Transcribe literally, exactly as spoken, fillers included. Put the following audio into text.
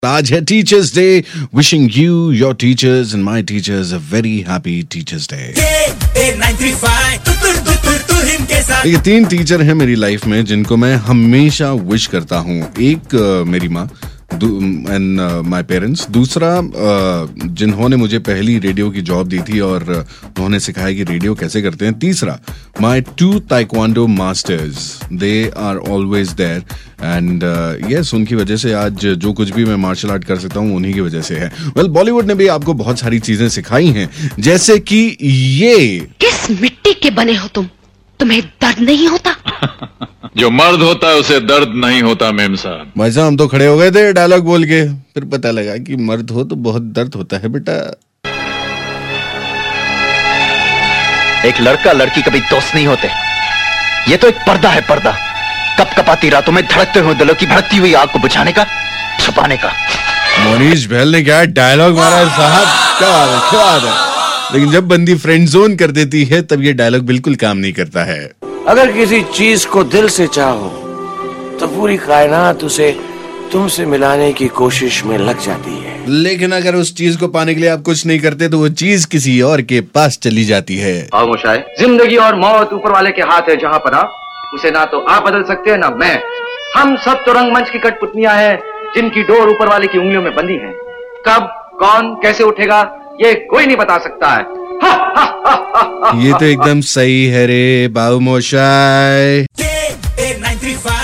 आज है teachers day. Wishing you, your teachers and my teachers a very happy teachers day. ये तीन teacher हैं मेरी लाइफ में जिनको मैं हमेशा विश करता हूँ. एक uh, मेरी माँ एंड माय पेरेंट्स. दूसरा uh, जिन्होंने मुझे पहली रेडियो की जॉब दी थी और उन्होंने सिखाया कि रेडियो कैसे करते हैं. तीसरा my two taekwondo masters. They are always there and yes, उनकी वजह से आज जो कुछ भी मैं मार्शल आर्ट कर सकता हूँ उन्हीं की वजह से है. वेल well, बॉलीवुड ने भी आपको बहुत सारी चीजें सिखाई हैं, जैसे कि ये. किस मिट्टी के बने हो तुम? तुम्हें दर्द नहीं होता? जो मर्द होता है उसे दर्द नहीं होता मेम साहब. भाई साहब हम तो खड़े हो गए थे डायलॉग बोल के, फिर पता लगा कि मर्द हो तो बहुत दर्द होता है बेटा. एक लड़का लड़की कभी दोस्त नहीं होते. ये तो एक पर्दा है, पर्दा. कप कपाती रातों में धड़कते हुए दिलों की भड़कती हुई आग को बुझाने का, छुपाने का. मोनीश बहल ने क्या डायलॉग मारा है साहब. क्या बात है, क्या बात है. लेकिन जब बंदी फ्रेंड जोन कर देती है तब ये डायलॉग बिल्कुल काम नहीं करता है. अगर किसी चीज को दिल से चाहो तो पूरी कायनात उसे तुमसे मिलाने की कोशिश में लग जाती है. लेकिन अगर उस चीज को पाने के लिए आप कुछ नहीं करते तो वो चीज किसी और के पास चली जाती है. खामोश है. जिंदगी और मौत ऊपर वाले के हाथ है. जहाँ पर आप उसे ना तो आप बदल सकते हैं ना मैं. हम सब तो रंगमंच की कठपुतलियां हैं जिनकी डोर ऊपर वाले की उंगलियों में बंधी है. कब कौन कैसे उठेगा ये कोई नहीं बता सकता है. हा, हा, हा, हा, हा, ये तो एकदम सही है रे बाबू मोशाय.